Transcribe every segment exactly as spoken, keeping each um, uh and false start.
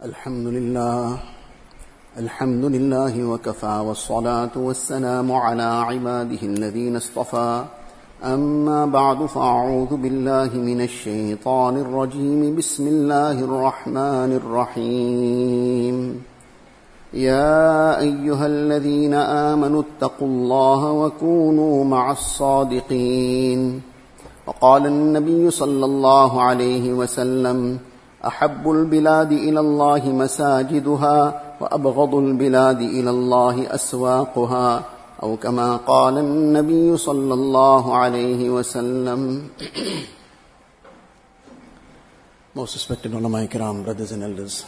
الحمد لله الحمد لله وكفى والصلاة والسلام على عباده الذين اصطفى أما بعد فأعوذ بالله من الشيطان الرجيم بسم الله الرحمن الرحيم يا أيها الذين آمنوا اتقوا الله وكونوا مع الصادقين وقال النبي صلى الله عليه وسلم أحب البلاد إلى الله مساجدها وأبغض البلاد إلى الله أسواقها أو كما قال النبي صلى الله عليه وسلم. Most respected ulama ikram, brothers and elders,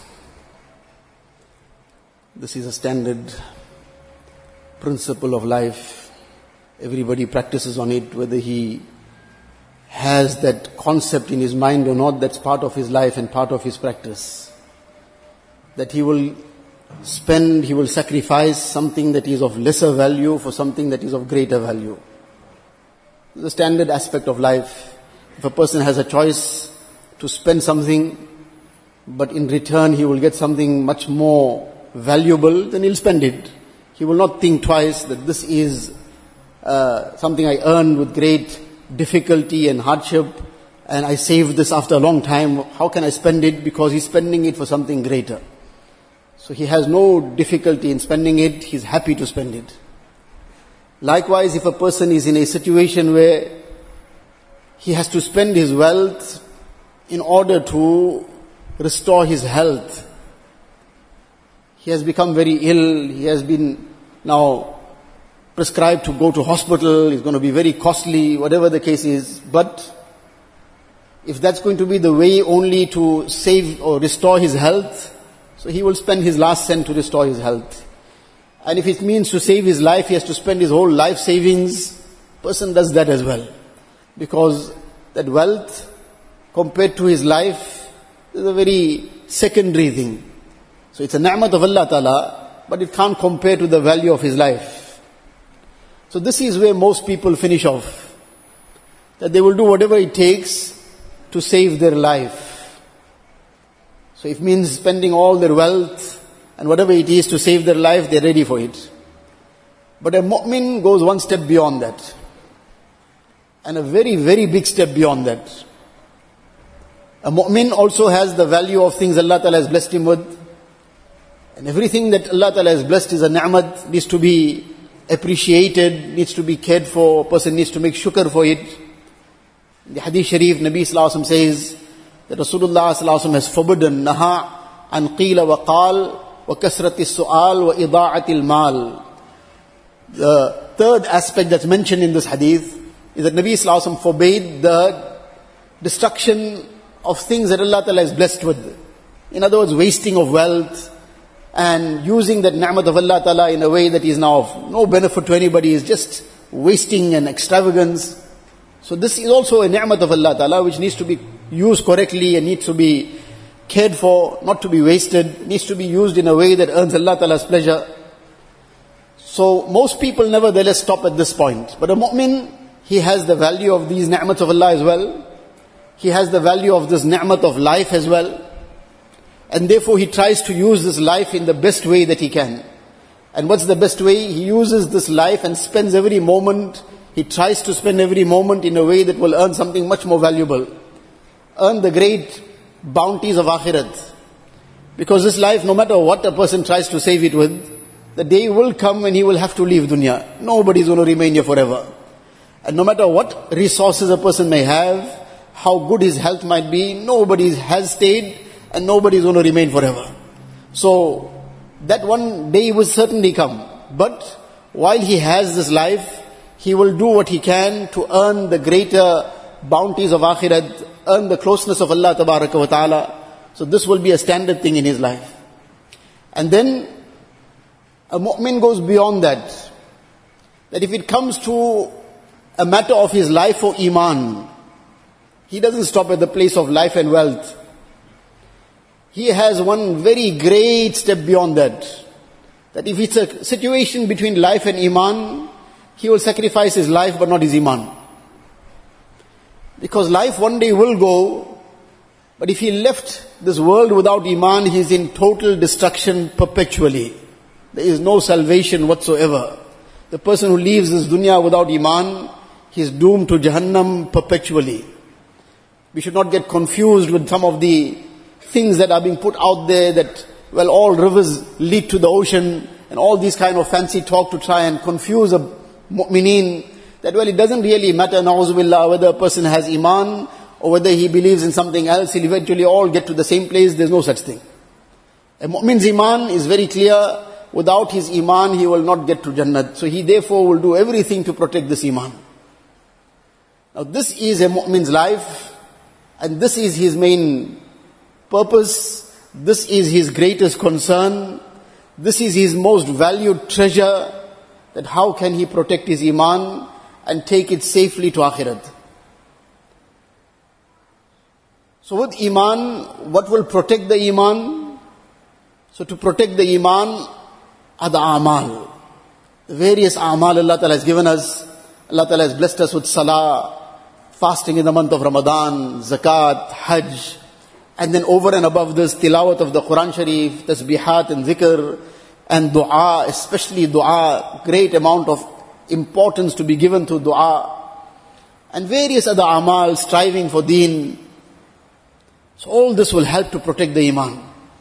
this is a standard principle of life. Everybody practices on it, whether he has that concept in his mind or not. That's part of his life and part of his practice. That he will spend, he will sacrifice something that is of lesser value for something that is of greater value. The standard aspect of life. If a person has a choice to spend something, but in return he will get something much more valuable, then he'll spend it. He will not think twice that this is uh, something I earned with great difficulty and hardship, and I saved this after a long time. How can I spend it? Because he's spending it for something greater. So he has no difficulty in spending it. He's happy to spend it. Likewise, if a person is in a situation where he has to spend his wealth in order to restore his health, he has become very ill, he has been now prescribed to go to hospital, it's going to be very costly, whatever the case is. But if that's going to be the way only to save or restore his health, so he will spend his last cent to restore his health. And if it means to save his life, he has to spend his whole life savings, person does that as well. Because that wealth, compared to his life, is a very secondary thing. So it's a ni'mat of Allah Ta'ala, but it can't compare to the value of his life. So this is where most people finish off. That they will do whatever it takes to save their life. So if it means spending all their wealth and whatever it is to save their life, they're ready for it. But a mu'min goes one step beyond that. And a very, very big step beyond that. A mu'min also has the value of things Allah Ta'ala has blessed him with. And everything that Allah Ta'ala has blessed is a ni'mat, needs to be appreciated, needs to be cared for. A person needs to make shukr for it. In the Hadith Sharif, Nabi Sallallahu Alaihi Wasallam says that Rasulullah Sallallahu Alaihi Wasallam has forbidden naha an qila wa qal wa kasrati su'al wa ida'ati al-mal. The third aspect that's mentioned in this hadith is that Nabi Sallallahu Alaihi Wasallam forbade the destruction of things that Allah Ta'ala is blessed with. In other words, wasting of wealth, and using that ni'mat of Allah Ta'ala in a way that is now of no benefit to anybody, is just wasting and extravagance. So this is also a ni'mat of Allah Ta'ala which needs to be used correctly and needs to be cared for, not to be wasted, needs to be used in a way that earns Allah Ta'ala's pleasure. So most people nevertheless stop at this point. But a mu'min, he has the value of these ni'mats of Allah as well. He has the value of this ni'mat of life as well. And therefore he tries to use this life in the best way that he can. And what's the best way? He uses this life and spends every moment, he tries to spend every moment in a way that will earn something much more valuable. Earn the great bounties of akhirat. Because this life, no matter what a person tries to save it with, the day will come when he will have to leave dunya. Nobody is going to remain here forever. And no matter what resources a person may have, how good his health might be, nobody has stayed, and nobody is going to remain forever. So, that one day will certainly come. But, while he has this life, he will do what he can to earn the greater bounties of akhirat, earn the closeness of Allah Tabaraka wa Ta'ala. So this will be a standard thing in his life. And then, a mu'min goes beyond that. That if it comes to a matter of his life or iman, he doesn't stop at the place of life and wealth. He has one very great step beyond that. That if it's a situation between life and iman, he will sacrifice his life but not his iman. Because life one day will go, But if he left this world without iman, he is in total destruction perpetually. There is no salvation whatsoever. The person who leaves this dunya without iman, he is doomed to Jahannam perpetually. We should not get confused with some of the things that are being put out there that, well, all rivers lead to the ocean and all these kind of fancy talk to try and confuse a mu'mineen, that, well, it doesn't really matter, na'uzubillah, whether a person has iman or whether he believes in something else, he'll eventually all get to the same place. There's no such thing. A mu'min's iman is very clear. Without his iman, he will not get to Jannah. So he therefore will do everything to protect this iman. Now this is a mu'min's life, and this is his main purpose. This is his greatest concern. This is his most valued treasure, that how can he protect his iman and take it safely to akhirat. So with iman, what will protect the iman? So to protect the iman are the amal. The various amal Allah Ta'ala has given us. Allah Ta'ala has blessed us with salah, fasting in the month of Ramadan, zakat, hajj. And then over and above this, tilawat of the Quran Sharif, tasbihat and zikr, and dua, especially dua, great amount of importance to be given to dua. And various other amal, striving for deen. So all this will help to protect the iman.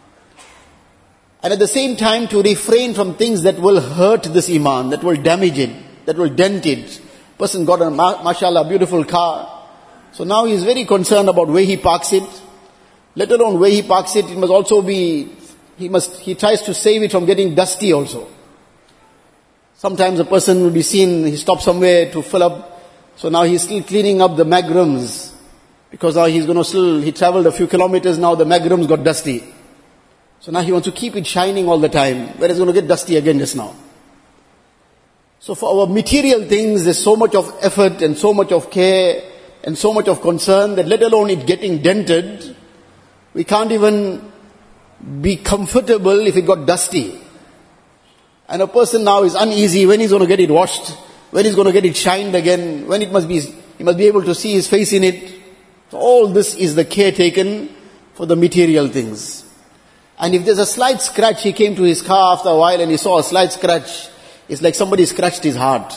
And at the same time to refrain from things that will hurt this iman, that will damage it, that will dent it. Person got a ma- mashallah beautiful car. So now he is very concerned about where he parks it. Let alone where he parks it, it must also be, he must, he tries to save it from getting dusty also. Sometimes a person will be seen, he stops somewhere to fill up. So now he's still cleaning up the magrams. Because now he's going to still, he traveled a few kilometers now, the magrams got dusty. So now he wants to keep it shining all the time, where it's going to get dusty again just now. So for our material things, there's so much of effort and so much of care and so much of concern that let alone it getting dented, we can't even be comfortable if it got dusty. And a person now is uneasy when he's going to get it washed, when he's going to get it shined again, when it must be, he must be able to see his face in it. So all this is the care taken for the material things. And if there's a slight scratch, he came to his car after a while and he saw a slight scratch, it's like somebody scratched his heart.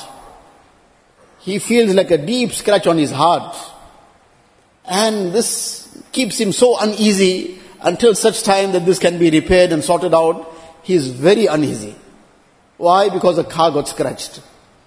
He feels like a deep scratch on his heart. And this keeps him so uneasy until such time that this can be repaired and sorted out. He is very uneasy. Why? Because a car got scratched.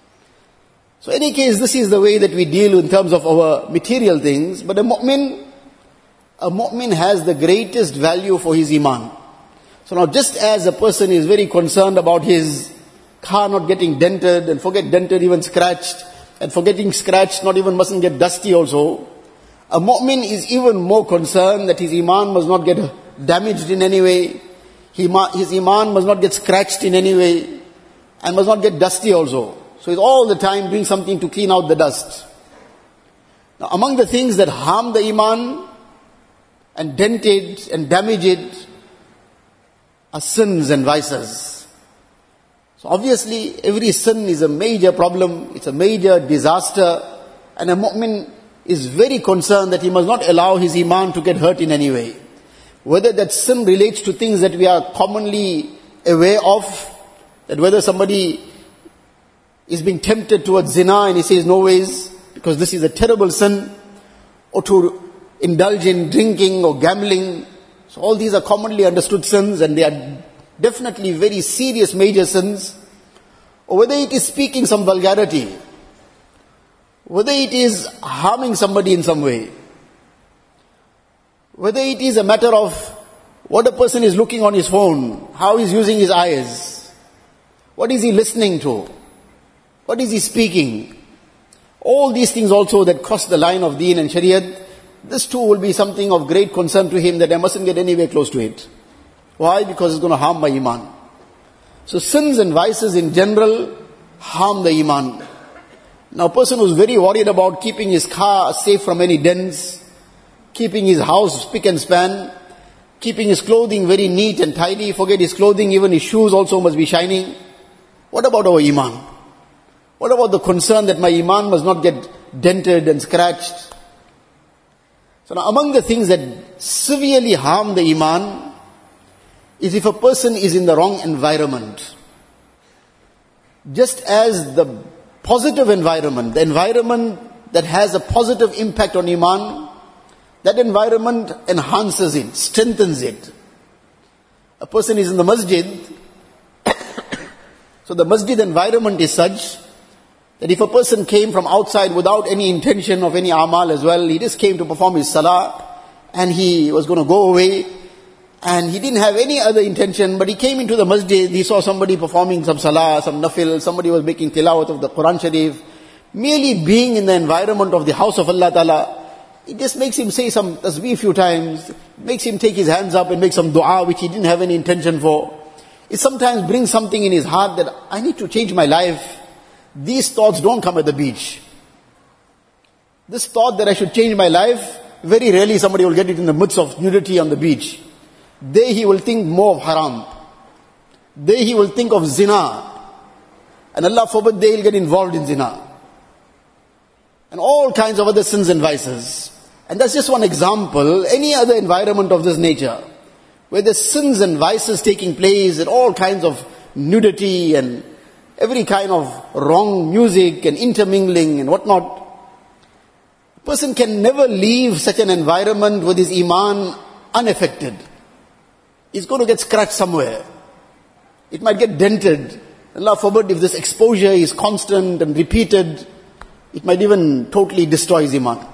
So in any case, this is the way that we deal in terms of our material things. But a mu'min, a mu'min has the greatest value for his iman. So now just as a person is very concerned about his car not getting dented, and forget dented, even scratched, and for getting scratched, not even mustn't get dusty also, a mu'min is even more concerned that his iman must not get damaged in any way, his iman must not get scratched in any way, and must not get dusty also. So he's all the time doing something to clean out the dust. Now among the things that harm the iman and dent it and damage it are sins and vices. So obviously every sin is a major problem, it's a major disaster, and a mu'min is very concerned that he must not allow his iman to get hurt in any way. Whether that sin relates to things that we are commonly aware of, that whether somebody is being tempted towards zina and he says no ways, because this is a terrible sin, or to indulge in drinking or gambling. So all these are commonly understood sins, and they are definitely very serious major sins. Or whether it is speaking some vulgarity, whether it is harming somebody in some way, whether it is a matter of what a person is looking on his phone, how he's using his eyes, what is he listening to, what is he speaking? All these things also that cross the line of deen and shariat, this too will be something of great concern to him, that I mustn't get anywhere close to it. Why? Because it's going to harm my iman. So sins and vices in general harm the iman. Now a person who's very worried about keeping his car safe from any dents, keeping his house spick and span, keeping his clothing very neat and tidy, forget his clothing, even his shoes also must be shining. What about our iman? What about the concern that my iman must not get dented and scratched? So now among the things that severely harm the iman is if a person is in the wrong environment. Just as the positive environment, the environment that has a positive impact on iman, that environment enhances it, strengthens it. A person is in the masjid, so the masjid environment is such that if a person came from outside without any intention of any amal as well, he just came to perform his salah and he was going to go away and he didn't have any other intention, but he came into the masjid, he saw somebody performing some salah, some nafil, somebody was making tilawat of the Quran Sharif. Merely being in the environment of the house of Allah Ta'ala, it just makes him say some tasbih a few times, makes him take his hands up and make some dua which he didn't have any intention for. It sometimes brings something in his heart that I need to change my life. These thoughts don't come at the beach. This thought that I should change my life, very rarely somebody will get it in the midst of nudity on the beach. There he will think more of haram. There he will think of zina. And Allah forbid they will get involved in zina. And all kinds of other sins and vices. And that's just one example. Any other environment of this nature, where there's sins and vices taking place, and all kinds of nudity and every kind of wrong music and intermingling and whatnot, a person can never leave such an environment with his iman unaffected. He's going to get scratched somewhere. It might get dented. Allah forbid, if this exposure is constant and repeated, it might even totally destroy his iman.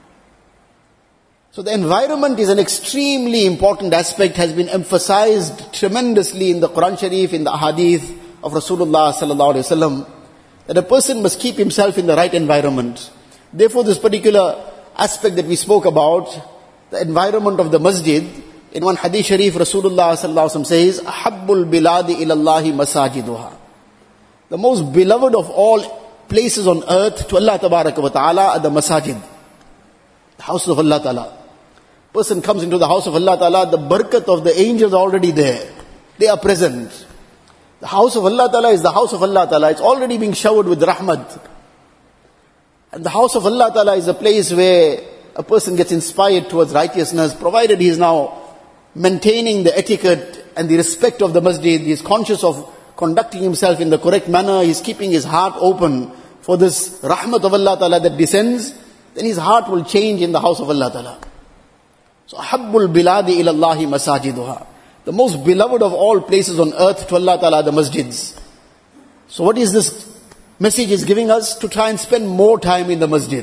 So the environment is an extremely important aspect, has been emphasized tremendously in the Quran Sharif, in the Ahadith of Rasulullah sallallahu alaihi wasallam, that a person must keep himself in the right environment. Therefore, this particular aspect that we spoke about, the environment of the masjid, in one Hadith Sharif, Rasulullah sallallahu alaihi wasallam says, "Ahabbul biladi ilallahi masajiduha." The most beloved of all places on earth to Allah Tabaraka wa Ta'ala are the masajid, the house of Allah Ta'ala. Person comes into the house of Allah Ta'ala, the barakat of the angels are already there. They are present. The house of Allah Ta'ala is the house of Allah Ta'ala. It's already being showered with rahmat. And the house of Allah Ta'ala is a place where a person gets inspired towards righteousness, provided he is now maintaining the etiquette and the respect of the masjid. He is conscious of conducting himself in the correct manner. He is keeping his heart open for this rahmat of Allah Ta'ala that descends. Then his heart will change in the house of Allah Ta'ala. So, Habbul biladi ilallahi masajiduha. The most beloved of all places on earth to Allah Ta'ala, the masjids. So what is this message is giving us? To try and spend more time in the masjid.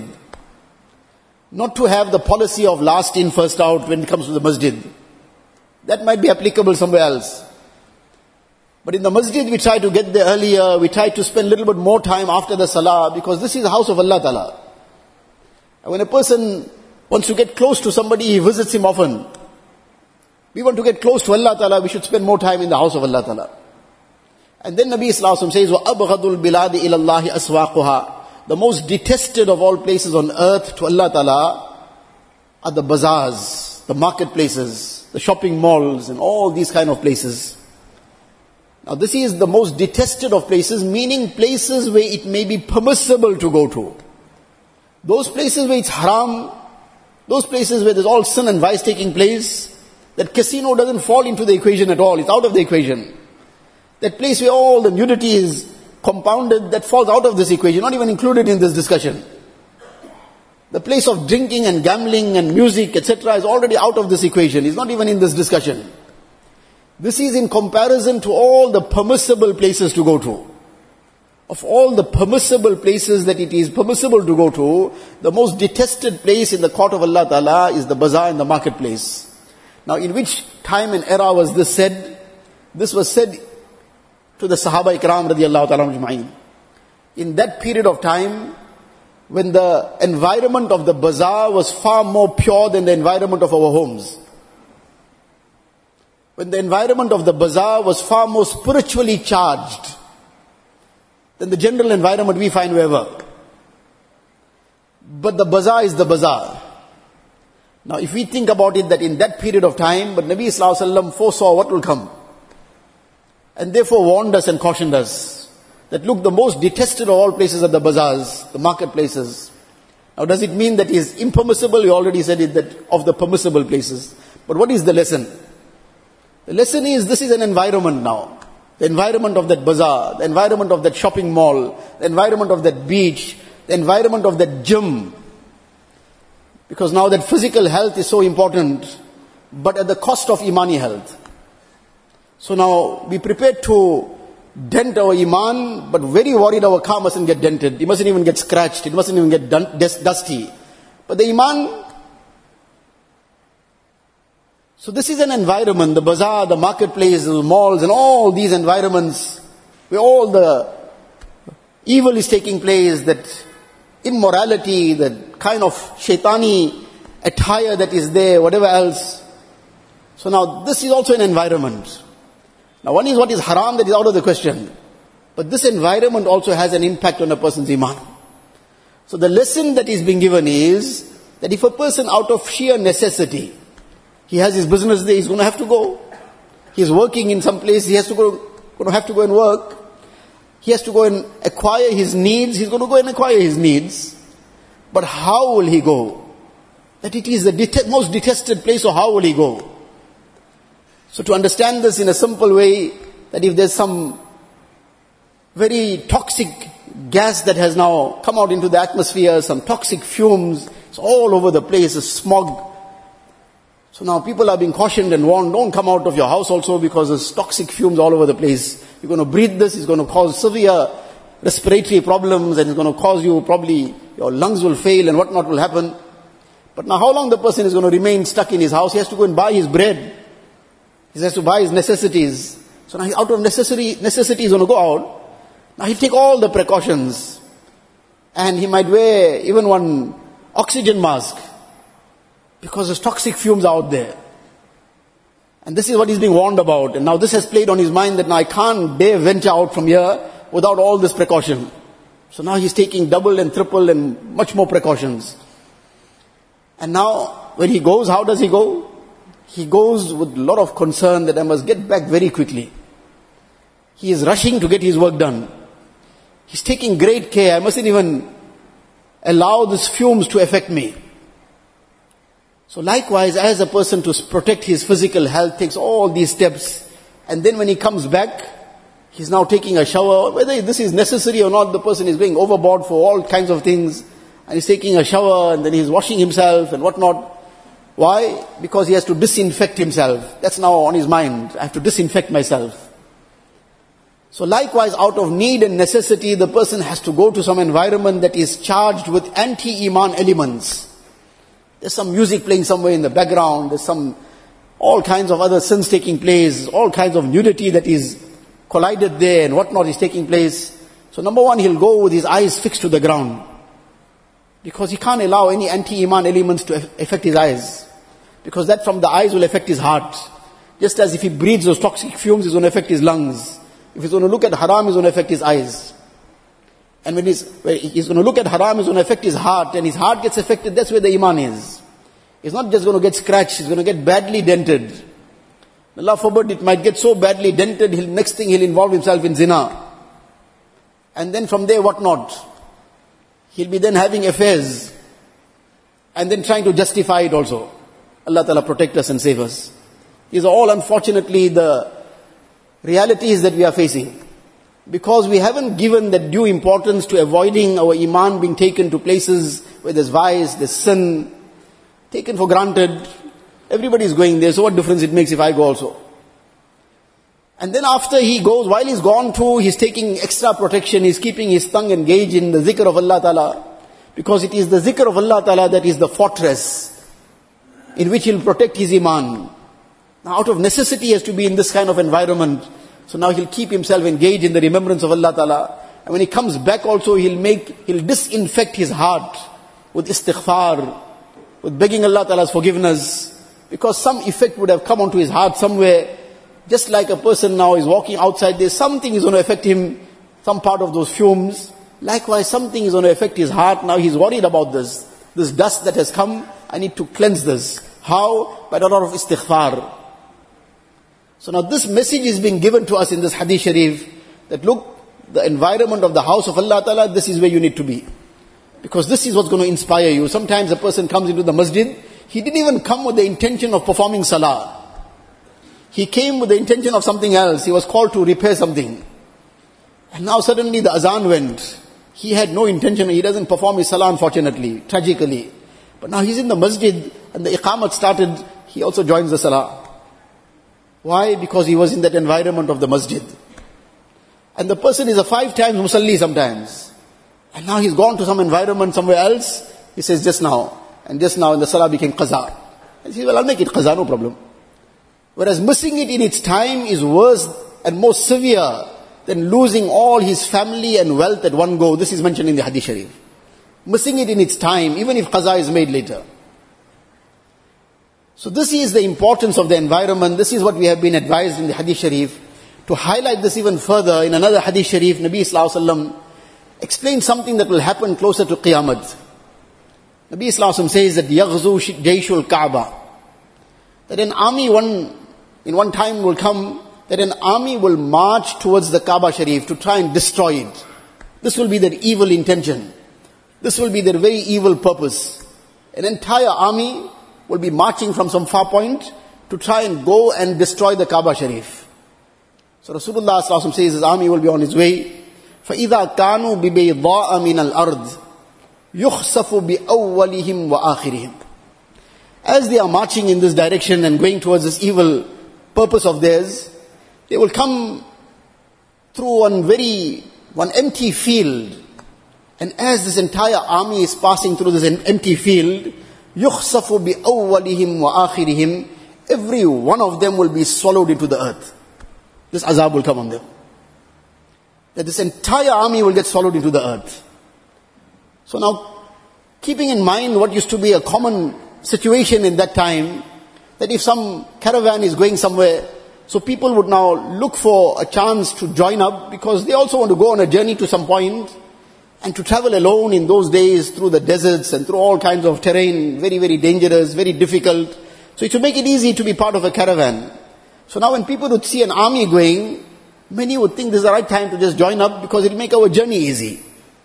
Not to have the policy of last in, first out when it comes to the masjid. That might be applicable somewhere else. But in the masjid we try to get there earlier, we try to spend a little bit more time after the salah, because this is the house of Allah Ta'ala. And when a person wants to get close to somebody, he visits him often. We want to get close to Allah Ta'ala, we should spend more time in the house of Allah Ta'ala. And then Nabi Sallallahu Alaihi Wasallam says, وَأَبْغَضُ الْبِلَادِ إِلَى اللَّهِ أَسْوَاقُهَا. The most detested of all places on earth to Allah Ta'ala are the bazaars, the marketplaces, the shopping malls and all these kind of places. Now this is the most detested of places, meaning places where it may be permissible to go to. Those places where it's haram, those places where there's all sin and vice taking place, that casino doesn't fall into the equation at all, it's out of the equation. That place where all the nudity is compounded, that falls out of this equation, not even included in this discussion. The place of drinking and gambling and music, et cetera is already out of this equation, it's not even in this discussion. This is in comparison to all the permissible places to go to. Of all the permissible places that it is permissible to go to, the most detested place in the court of Allah Ta'ala is the bazaar and the marketplace. Now in which time and era was this said? This was said to the Sahaba Ikram radiyallahu ta'ala ajma'in. In that period of time, when the environment of the bazaar was far more pure than the environment of our homes. When the environment of the bazaar was far more spiritually charged than the general environment we find wherever. But the bazaar is the bazaar. Now if we think about it, that in that period of time, but Nabi Sallallahu Alaihi Wasallam foresaw what will come. And therefore warned us and cautioned us that look, the most detested of all places are the bazaars, the marketplaces. Now does it mean that is impermissible? We already said it, that of the permissible places. But what is the lesson? The lesson is, this is an environment now. The environment of that bazaar, the environment of that shopping mall, the environment of that beach, the environment of that gym. Because now that physical health is so important, but at the cost of imani health. So now be prepared to dent our iman, but very worried our car mustn't get dented. It mustn't even get scratched. It mustn't even get dun- dusty. But the iman... So this is an environment, the bazaar, the marketplace, the malls and all these environments where all the evil is taking place, that immorality, that kind of shaitani attire that is there, whatever else. So now this is also an environment. Now one is what is haram, that is out of the question. But this environment also has an impact on a person's iman. So the lesson that is being given is that if a person out of sheer necessity, he has his business there, he's going to have to go. He's working in some place, he has to go, going to have to go and work. He has to go and acquire his needs, he's going to go and acquire his needs. But how will he go? That it is the det- most detested place, so how will he go? So to understand this in a simple way, that if there's some very toxic gas that has now come out into the atmosphere, some toxic fumes, it's all over the place, a smog. So now people are being cautioned and warned, don't come out of your house also because there's toxic fumes all over the place. You're going to breathe this, it's going to cause severe respiratory problems and it's going to cause you probably, your lungs will fail and whatnot will happen. But now how long the person is going to remain stuck in his house? He has to go and buy his bread. He has to buy his necessities. So now out of necessity, necessity he's going to go out. Now he'll take all the precautions. And he might wear even one oxygen mask. Because there's toxic fumes out there. And this is what he's being warned about. And now this has played on his mind that now I can't dare venture out from here without all this precaution. So now he's taking double and triple and much more precautions. And now when he goes, how does he go? He goes with a lot of concern that I must get back very quickly. He is rushing to get his work done. He's taking great care. I mustn't even allow these fumes to affect me. So likewise, as a person to protect his physical health takes all these steps, and then when he comes back, he's now taking a shower. Whether this is necessary or not, the person is going overboard for all kinds of things, and he's taking a shower, and then he's washing himself and whatnot. Why? Because he has to disinfect himself. That's now on his mind. I have to disinfect myself. So likewise, out of need and necessity, the person has to go to some environment that is charged with anti-iman elements. There's some music playing somewhere in the background. There's some, all kinds of other sins taking place. All kinds of nudity that is collided there and whatnot is taking place. So number one, he'll go with his eyes fixed to the ground. Because he can't allow any anti-iman elements to affect his eyes. Because that from the eyes will affect his heart. Just as if he breathes those toxic fumes, it's going to affect his lungs. If he's going to look at haram, it's going to affect his eyes. And when he's, when he's going to look at haram, it's going to affect his heart. And his heart gets affected, that's where the iman is. It's not just going to get scratched, it's going to get badly dented. Allah forbid, it might get so badly dented, he'll, next thing he'll involve himself in zina. And then from there, what not? He'll be then having affairs. And then trying to justify it also. Allah Ta'ala protect us and save us. These are all unfortunately the realities that we are facing. Because we haven't given that due importance to avoiding our iman being taken to places where there's vice, there's sin, taken for granted. Everybody is going there, so what difference it makes if I go also? And then after he goes, while he's gone too, he's taking extra protection, he's keeping his tongue engaged in the zikr of Allah Ta'ala. Because it is the zikr of Allah Ta'ala that is the fortress in which he'll protect his iman. Now out of necessity he has to be in this kind of environment. So now he'll keep himself engaged in the remembrance of Allah Ta'ala. And when he comes back also, he'll make, he'll disinfect his heart with istighfar, with begging Allah Ta'ala's forgiveness. Because some effect would have come onto his heart somewhere. Just like a person now is walking outside there, something is going to affect him, some part of those fumes. Likewise, something is going to affect his heart. Now he's worried about this. This dust that has come, I need to cleanse this. How? By the lot of istighfar. So now this message is being given to us in this hadith sharif, that look, the environment of the house of Allah Ta'ala, this is where you need to be. Because this is what's going to inspire you. Sometimes a person comes into the masjid, he didn't even come with the intention of performing salah. He came with the intention of something else. He was called to repair something. And now suddenly the azan went. He had no intention. He doesn't perform his salah, unfortunately, tragically. But now he's in the masjid and the iqamat started. He also joins the salah. Why? Because he was in that environment of the masjid. And the person is a five times musalli sometimes. And now he's gone to some environment somewhere else. He says, just now. And just now, and the salah became qaza. And he says, well, I'll make it qaza, no problem. Whereas missing it in its time is worse and more severe than losing all his family and wealth at one go. This is mentioned in the Hadith Sharif. Missing it in its time, even if qaza is made later. So this is the importance of the environment. This is what we have been advised in the Hadith Sharif. To highlight this even further, in another Hadith Sharif, Nabi Sallallahu Alaihi Wasallam explained something that will happen closer to Qiyamah. Nabi Sallallahu Alaihi Wasallam says that يَغْزُو جَيْشُ الْكَعْبَةِ, that an army one, in one time will come, that an army will march towards the Kaaba Sharif to try and destroy it. This will be their evil intention. This will be their very evil purpose. An entire army will be marching from some far point to try and go and destroy the Kaaba Sharif. So Rasulullah Sallallahu Alaihi Wasallam says his army will be on his way. فَإِذَا كَانُوا بِبَيْضَاءَ مِنَ الْأَرْضِ يُخْسَفُ بِأَوَّلِهِمْ وَآخِرِهِمْ. As they are marching in this direction and going towards this evil purpose of theirs, they will come through one very, one empty field. And as this entire army is passing through this empty field, يُخْسَفُ بِأَوَّلِهِمْ وَآخِرِهِمْ, every one of them will be swallowed into the earth. This azab will come on them. That this entire army will get swallowed into the earth. So now, keeping in mind what used to be a common situation in that time, that if some caravan is going somewhere, so people would now look for a chance to join up, because they also want to go on a journey to some point, and to travel alone in those days through the deserts and through all kinds of terrain, very, very dangerous, very difficult. So to make it easy to be part of a caravan. So now when people would see an army going, many would think this is the right time to just join up, because it will make our journey easy.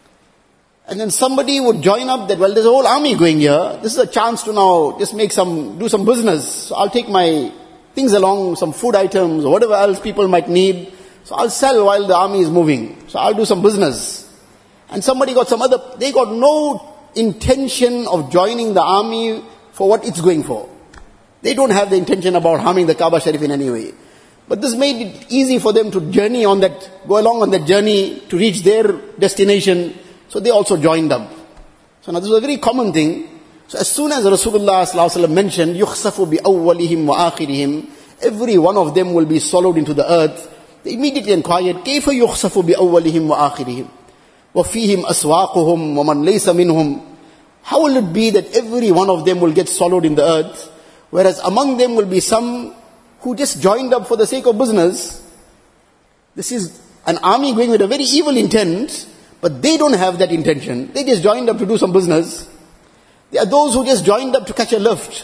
And then somebody would join up that, well, there's a whole army going here. This is a chance to now just make some, do some business. So I'll take my things along, some food items or whatever else people might need. So I'll sell while the army is moving. So I'll do some business. And somebody got some other, they got no intention of joining the army for what it's going for. They don't have the intention about harming the Kaaba Sharif in any way. But this made it easy for them to journey on that, go along on that journey to reach their destination. So they also joined up. So now this was a very common thing. So as soon as Rasulullah Sallallahu Alaihi Wasallam mentioned, يُخْسَفُ بِأَوَّلِهِمْ وَآخِرِهِمْ, every one of them will be swallowed into the earth. They immediately inquired, كيف يخسف بأولهم وآخرهم وفيهم أسواقهم ومن ليس منهم. How will it be that every one of them will get swallowed in the earth, whereas among them will be some who just joined up for the sake of business? This is an army going with a very evil intent, but they don't have that intention. They just joined up to do some business. There are those who just joined up to catch a lift.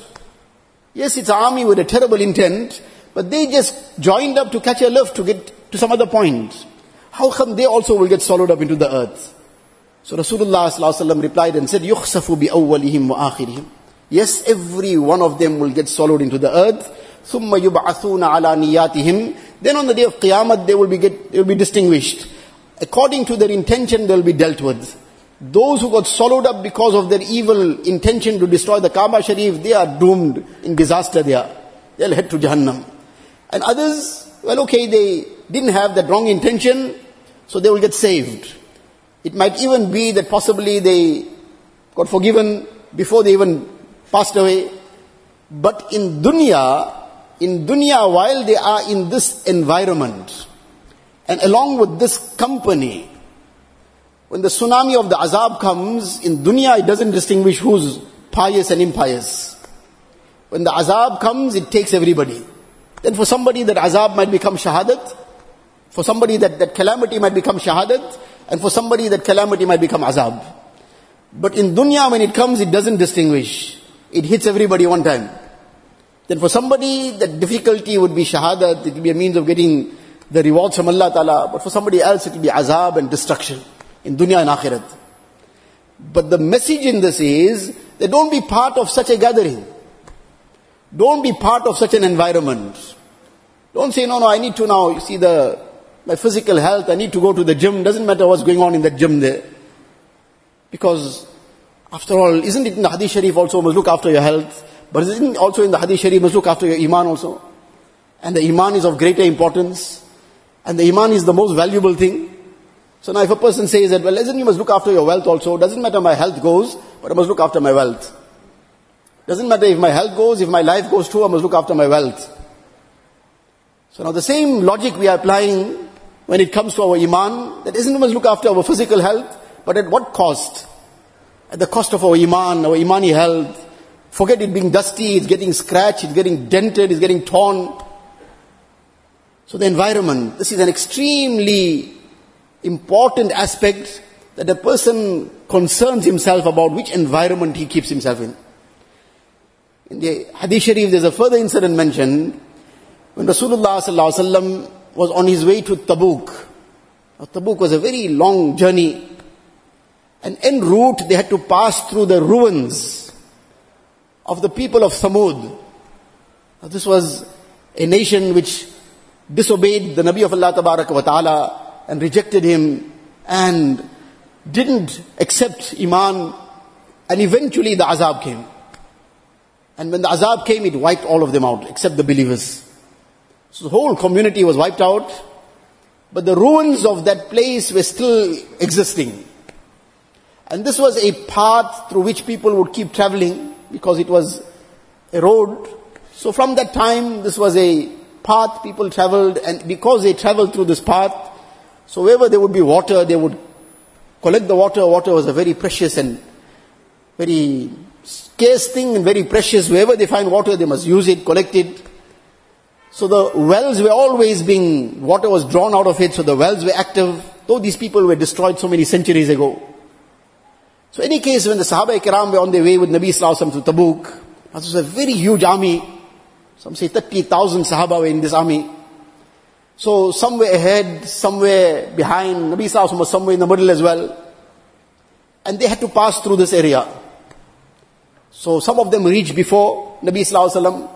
Yes, it's an army with a terrible intent, but they just joined up to catch a lift to get to some other point. How come they also will get swallowed up into the earth? So Rasulullah Sallallahu Alaihi Wasallam replied and said, يُخْسَفُ بِأَوَّلِهِمْ وَآخِرِهِمْ. Yes, every one of them will get swallowed into the earth. ثُمَّ يُبْعَثُونَ عَلَى نِيَّاتِهِمْ. Then on the day of Qiyamah, they will be get, they will be distinguished. According to their intention, they will be dealt with. Those who got swallowed up because of their evil intention to destroy the Kaaba Sharif, they are doomed in disaster there. They'll head to Jahannam. And others, well, okay, they didn't have that wrong intention, so they will get saved. It might even be that possibly they got forgiven before they even passed away. But in dunya, in dunya, while they are in this environment, and along with this company, when the tsunami of the azab comes, in dunya it doesn't distinguish who's pious and impious. When the azab comes, it takes everybody. Then for somebody that azab might become shahadat, for somebody that, that calamity might become shahadat, and for somebody that calamity might become azab. But in dunya when it comes, it doesn't distinguish. It hits everybody one time. Then for somebody that difficulty would be shahadat, it will be a means of getting the rewards from Allah Ta'ala. But for somebody else it will be azab and destruction in dunya and akhirat. But the message in this is that don't be part of such a gathering. Don't be part of such an environment. Don't say, no, no, I need to now, you see the, my physical health, I need to go to the gym. Doesn't matter what's going on in that gym there. Because, after all, isn't it in the Hadith Sharif also, must look after your health? But isn't it also in the Hadith Sharif, must look after your Iman also? And the Iman is of greater importance. And the Iman is the most valuable thing. So now if a person says that, well, isn't you must look after your wealth also? Doesn't matter my health goes, but I must look after my wealth. Doesn't matter if my health goes, if my life goes too, I must look after my wealth. So now the same logic we are applying when it comes to our Iman, that isn't we must look after our physical health, but at what cost? At the cost of our Iman, our Imani health. Forget it being dusty, it's getting scratched, it's getting dented, it's getting torn. So the environment, this is an extremely important aspect that a person concerns himself about which environment he keeps himself in. In the Hadith Sharif, there's a further incident mentioned when Rasulullah sallallahu alaihi wasallam was on his way to Tabuk. Now, Tabuk was a very long journey. And en route, they had to pass through the ruins of the people of Thamud. Now, this was a nation which disobeyed the Nabi of Allah Tabaraka wa Ta'ala and rejected him and didn't accept Iman, and eventually the azab came. And when the azab came, it wiped all of them out, except the believers. So the whole community was wiped out, but the ruins of that place were still existing. And this was a path through which people would keep traveling, because it was a road. So from that time, this was a path people traveled, and because they traveled through this path, so wherever there would be water, they would collect the water. Water was a very precious and very scarce thing and very precious. Wherever they find water, they must use it, collect it. So the wells were always being, water was drawn out of it, so the wells were active, though these people were destroyed so many centuries ago. So in any case, when the Sahaba Kiram were on their way with Nabi Sallallahu Alaihi Wasallam to Tabuk, this was a very huge army. Some say thirty thousand Sahaba were in this army. So some were ahead, some were behind. Nabi Sallallahu Alaihi Wasallam was somewhere in the middle as well. And they had to pass through this area. So some of them reached before Nabi Sallallahu Alaihi Wasallam.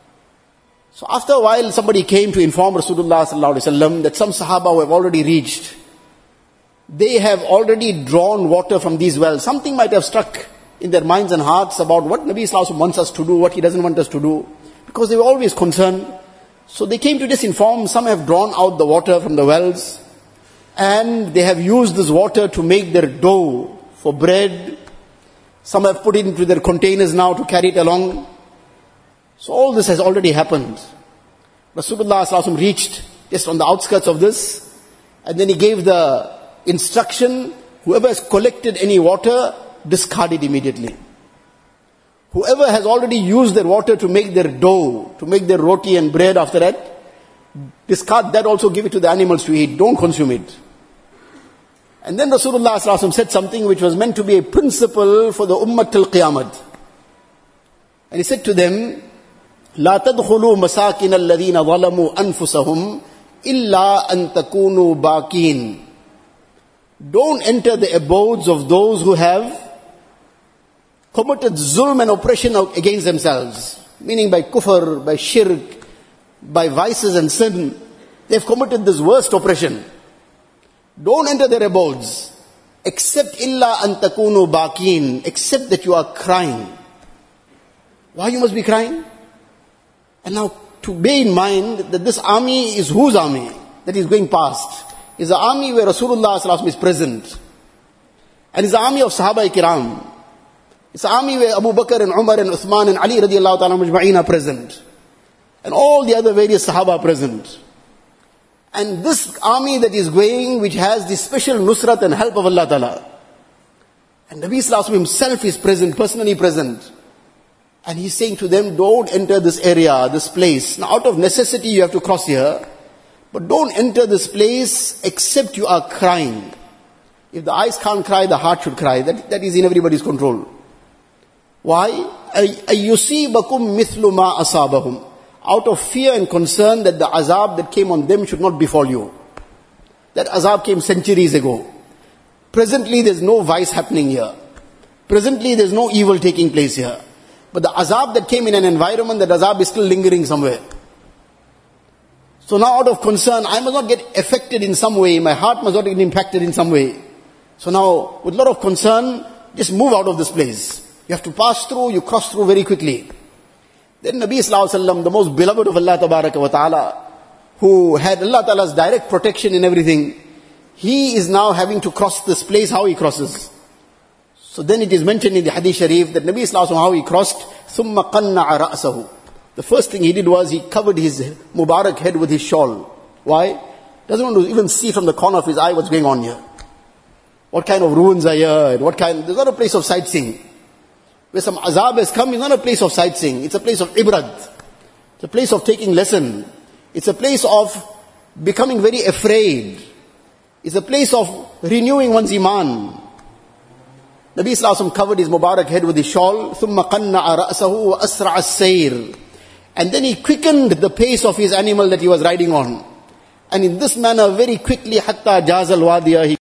So after a while, somebody came to inform Rasulullah Sallallahu Alaihi Wasallam that some Sahaba who have already reached, they have already drawn water from these wells. Something might have struck in their minds and hearts about what Nabi Sallallahu Alaihi Wasallam wants us to do, what he doesn't want us to do, because they were always concerned. So they came to just inform, some have drawn out the water from the wells, and they have used this water to make their dough for bread. Some have put it into their containers now to carry it along. So all this has already happened. Rasulullah Sallallahu Alaihi Wasallam reached just on the outskirts of this, and then he gave the instruction, whoever has collected any water, discard it immediately. Whoever has already used their water to make their dough, to make their roti and bread after that, discard that also, give it to the animals to eat, don't consume it. And then Rasulullah Sallallahu Alaihi Wasallam said something which was meant to be a principle for the ummah till Qiyamah. And he said to them, لا تدخلوا مساكن الذين ظلموا أنفسهم إلا أن تكونوا باكين. Don't enter the abodes of those who have committed zulm and oppression against themselves. Meaning by kufr, by shirk, by vices and sin. They've committed this worst oppression. Don't enter their abodes. Except illa an takunu bakin. Except that you are crying. Why you must be crying? And now to bear in mind that this army is whose army that is going past? Is the army where Rasulullah Sallallahu Alaihi Wasallam is present. And it's the army of Sahaba Kiram. It's the army where Abu Bakr and Umar and Uthman and Ali radiallahu ta'ala majma'in are present. And all the other various Sahaba are present. And this army that is going, which has the special nusrat and help of Allah Ta'ala. And Nabi Sallallahu Alaihi Wasallam himself is present, personally present. And he's saying to them, don't enter this area, this place. Now out of necessity you have to cross here. But don't enter this place except you are crying. If the eyes can't cry, the heart should cry. That, that is in everybody's control. Why? أَيُّصِيبَكُمْ مِثْلُ مَا أَصَابَهُمْ. Out of fear and concern that the azab that came on them should not befall you. That azab came centuries ago. Presently there's no vice happening here. Presently there's no evil taking place here. But the azab that came in an environment, that azab is still lingering somewhere. So now out of concern, I must not get affected in some way, my heart must not get impacted in some way. So now, with a lot of concern, just move out of this place. You have to pass through, you cross through very quickly. Then Nabi Sallallahu Alaihi Wasallam, the most beloved of Allah Tabaraka wa Ta'ala, who had Allah Ta'ala's direct protection in everything, he is now having to cross this place. How he crosses? So then it is mentioned in the Hadith Sharif that Nabi Sallallahu Alaihi Wasallam, how he crossed, ثُمَّ قَنَّعَ رَأْسَهُ. The first thing he did was he covered his Mubarak head with his shawl. Why? Doesn't want to even see from the corner of his eye what's going on here. What kind of ruins are here? What kind? There's not a place of sightseeing. Where some azab has come, it's not a place of sightseeing. It's a place of ibrad. It's a place of taking lesson. It's a place of becoming very afraid. It's a place of renewing one's iman. Nabi Sallallahu Alaihi Wasallam covered his Mubarak head with his shawl. ثُمَّ قَنَّعَ رَأْسَهُ وَأَسْرَعَ السَّيْرِ. And then he quickened the pace of his animal that he was riding on. And in this manner, very quickly, حَتَّى جَازَ الْوَادِيَ, he